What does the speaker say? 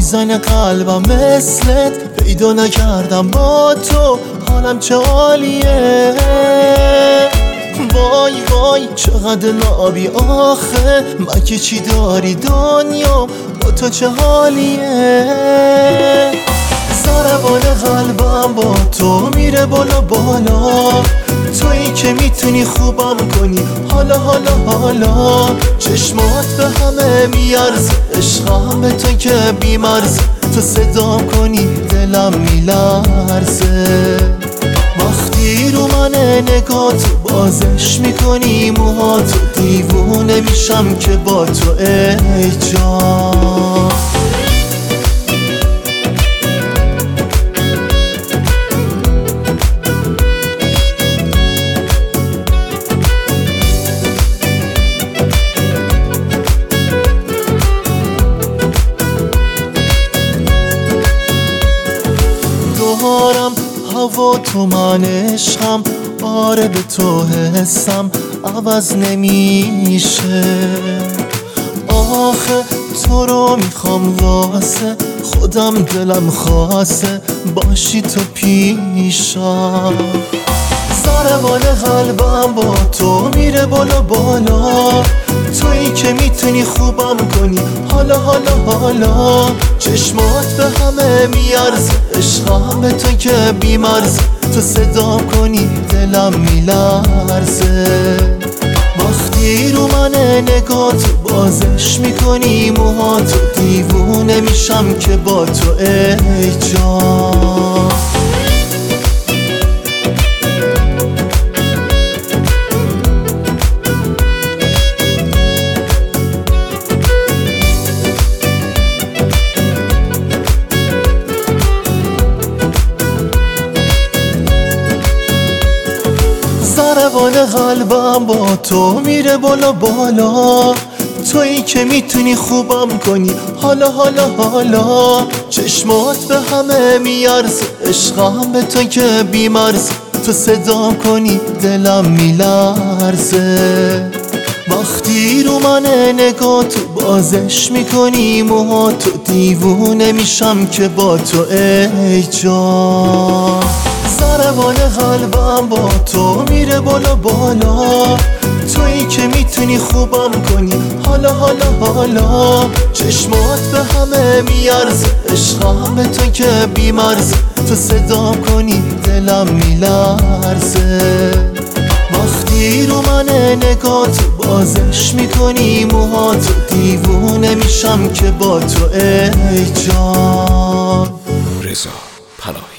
میزنه قلبم مثلت، پیدا نکردم با تو حالم چه عالیه. وای وای چقدر لابی آخه، مگه چی داری دنیا با تو چه حالیه. ضربان قلبم با تو میره بالا بالا، تویی که میتونی خوبم کنی حالا حالا حالا. چشمات به همه میارزه، عشقم به تو که بیمرزه، تو صدام کنی دلم میلرزه. وقتی رو من نگاه تو بازش میکنی موهاتو، دیوونه میشم که با تو ای جان. دارم هوا تو من عشقم، آره به تو حسم عوض نمیشه. آخه تو رو میخوام واسه خودم، دلم خواسته باشی تو پیشم. ضربان قلبم با تو میره بالا بالا، تویی که میتونی خوبم کنی حالا حالا حالا. چشمات به همه میارزه، عشقم به تو که بیمرزه، تو صدام کنی دلم میلرزه. وقتی رو من نگاه تو بازش میکنی موهاتو، دیوونه میشم که با تو ای جان. ضربان قلبم با تو میره بالا بالا، تویی که میتونی خوبم کنی حالا حالا حالا. چشمات به همه میارزه، عشقم به تو که بیمرزه، تو صدام کنی دلم میلرزه. وقتی رو من نگاه تو بازش میکنی موهاتو، دیوونه میشم که با تو ای جان. ضربان قلبم با تو میره بالا بالا، تویی که میتونی خوبم کنی حالا حالا حالا. چشمات به همه میارزه، عشقم به تو که بیمرزه، تو صدام کنی دلم میلرزه. وقتی رو من نگاه تو بازش میکنی موهاتو، دیوونه میشم که با تو ای جان. رضا پناهی.